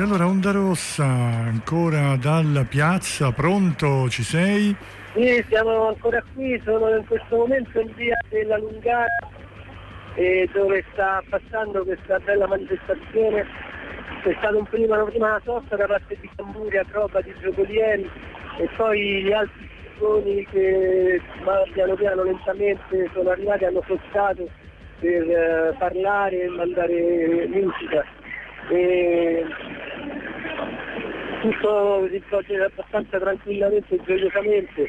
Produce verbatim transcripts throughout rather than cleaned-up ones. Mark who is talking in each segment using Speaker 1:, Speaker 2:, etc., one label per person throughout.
Speaker 1: allora Onda Rossa, ancora dalla piazza, pronto, ci sei?
Speaker 2: Sì, siamo ancora qui, sono in questo momento in via della Lungara, eh, dove sta passando questa bella manifestazione. C'è stata un prima, una prima sosta da parte di tamburi, acrobati, giocolieri e poi gli altri persone che ma, piano piano lentamente sono arrivati e hanno sossato per uh, parlare e mandare musica. E tutto si svolge abbastanza tranquillamente e gioiosamente.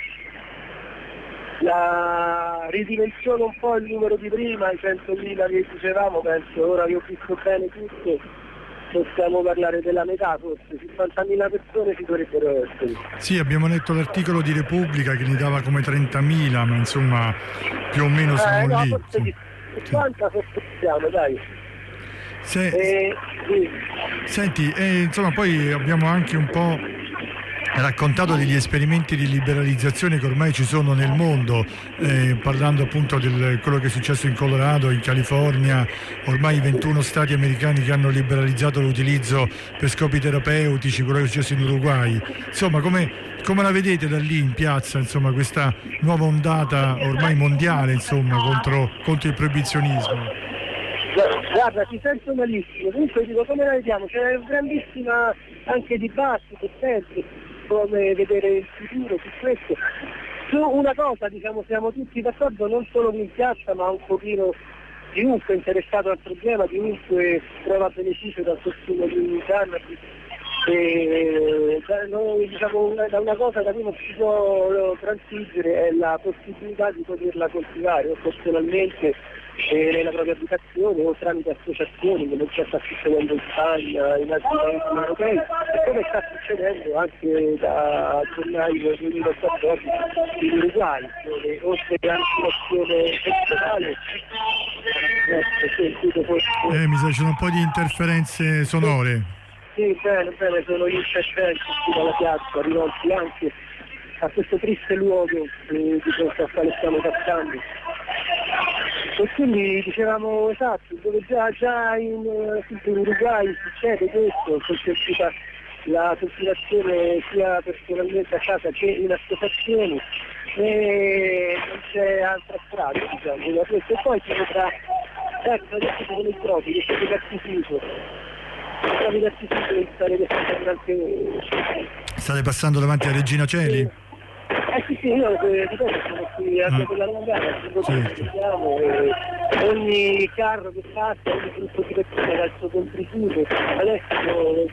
Speaker 2: La ridimensiona un po' il numero di prima, i centomila che dicevamo, penso, ora che ho visto bene tutto, possiamo parlare della metà, forse cinquantamila persone ci dovrebbero essere.
Speaker 1: Sì, abbiamo letto l'articolo di Repubblica che ne dava come trentamila, ma insomma più o meno siamo
Speaker 2: eh, no,
Speaker 1: lì.
Speaker 2: Forse di cinquanta forse siamo, dai.
Speaker 1: Se...
Speaker 2: Eh, sì.
Speaker 1: Senti, eh, insomma poi abbiamo anche un po' raccontato degli esperimenti di liberalizzazione che ormai ci sono nel mondo, eh, parlando appunto di quello che è successo in Colorado, in California, ormai ventuno stati americani che hanno liberalizzato l'utilizzo per scopi terapeutici, quello che è successo in Uruguay. Insomma, come, come la vedete da lì in piazza, insomma, questa nuova ondata ormai mondiale, insomma, contro, contro il proibizionismo?
Speaker 2: Guarda, ti sento malissimo, comunque dico come la vediamo, c'è un grandissima anche dibattito sempre come vedere il futuro su questo. Su una cosa, diciamo, siamo tutti d'accordo, non solo in piazza ma un pochino chiunque è interessato al problema, chiunque trova beneficio dal consumo di cannabis. E, da, noi, diciamo, una, da una cosa da cui non si può transigere è la possibilità di poterla coltivare, o personalmente eh, nella propria abitazione o tramite associazioni, come già sta succedendo in Spagna, in altri paesi europei, e come sta succedendo anche da gennaio duemilaquattordici in Uruguay, dove oltre alla situazione personale
Speaker 1: eh, mi sa ci sono un po' di interferenze sonore.
Speaker 2: Sì, bene, bene, sono gli interventi dalla piazza rivolti anche a questo triste luogo eh, di fronte al quale stiamo passando. E quindi dicevamo esatto, dove già, già in, in Uruguay succede questo, consentita la coltivazione sia personalmente a casa che in associazioni, e non c'è altra strada, diciamo, e poi si potrà, ecco, adesso sono i propri, che sono l'artificio.
Speaker 1: State passando davanti a Regina Coeli?
Speaker 2: Eh sì, sì, io ripeto, sono qui a quella Lungara, certo. E ogni carro che passa, ogni gruppo di persone dà il suo contributo, adesso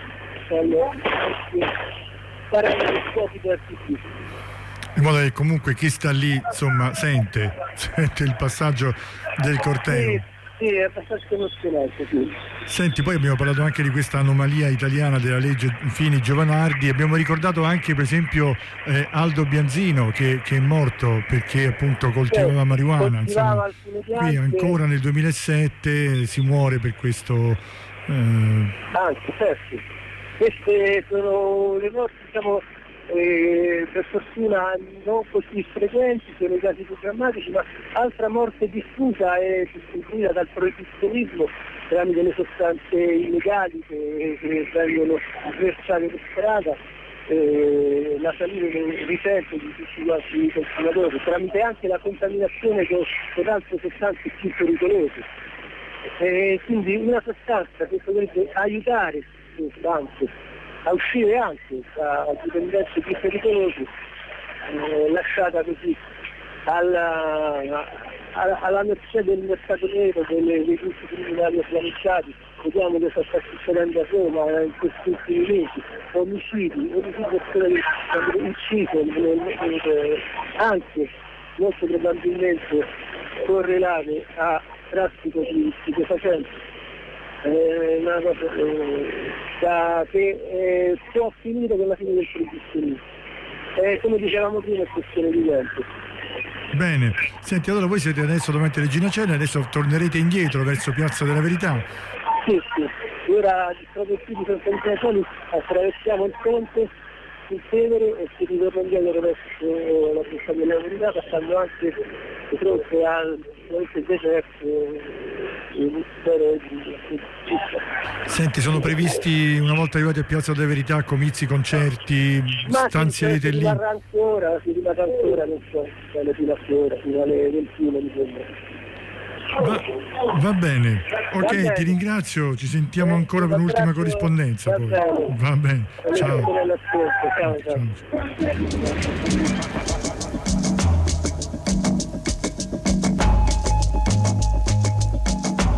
Speaker 2: faranno gli scopi di artificio.
Speaker 1: In modo che comunque chi sta lì, insomma, sente, sente il passaggio del corteo.
Speaker 2: Sì. Sì, è abbastanza emozionante, sì.
Speaker 1: Senti, poi abbiamo parlato anche di questa anomalia italiana della legge Fini-Giovanardi, abbiamo ricordato anche per esempio eh, Aldo Bianzino che, che è morto perché appunto coltivava sì, marijuana, insomma, qui ancora nel duemilasette si muore per questo. Eh...
Speaker 2: Anche, certo. Queste sono le morti, diciamo, Eh, per fortuna non così frequenti, sono i casi più drammatici, ma altra morte diffusa è distribuita dal proibizionismo tramite le sostanze illegali che, che vengono sversate per strada, eh, la salute che risente di tutti quanti i consumatori, tramite anche la contaminazione con, con altre sostanze più pericolose. Eh, quindi una sostanza che potrebbe aiutare queste sostanze a uscire anche da dipendenze più pericolose, eh, lasciata così alla, alla, alla mercé del mercato nero, delle, dei gruppi criminali organizzati. Vediamo cosa sta succedendo a Roma in questi ultimi mesi, omicidi, omicidi persone che sono uccise, anche molto probabilmente correlate a traffico di stupefacenti. Eh, una cosa eh, da, che eh, può finire con la fine del proibizionismo. Eh, come dicevamo prima, è questione di tempo.
Speaker 1: Bene, senti, allora voi siete adesso davanti a Regina Coeli, adesso tornerete indietro verso Piazza della Verità?
Speaker 2: Sì, sì, ora proprio qui di fronte a Regina Coeli attraversiamo il ponte, il Tevere e si ritorna indietro verso la Piazza della Verità, passando anche di fronte al deserto.
Speaker 1: Senti, sono previsti, una volta arrivati a Piazza della Verità, comizi, concerti,
Speaker 2: Ma
Speaker 1: stanzierete
Speaker 2: si,
Speaker 1: lì?
Speaker 2: Si rimarrà ancora, si rimarrà ancora, non so, fino a che ora, fino alle ventuno mi sembra.
Speaker 1: Va, va bene, ok,
Speaker 2: Va bene.
Speaker 1: ti ringrazio, ci sentiamo ancora per un'ultima corrispondenza.
Speaker 2: Va
Speaker 1: Poi.
Speaker 2: bene.
Speaker 1: Va bene, ciao.
Speaker 2: Ciao, ciao.
Speaker 1: Ciao.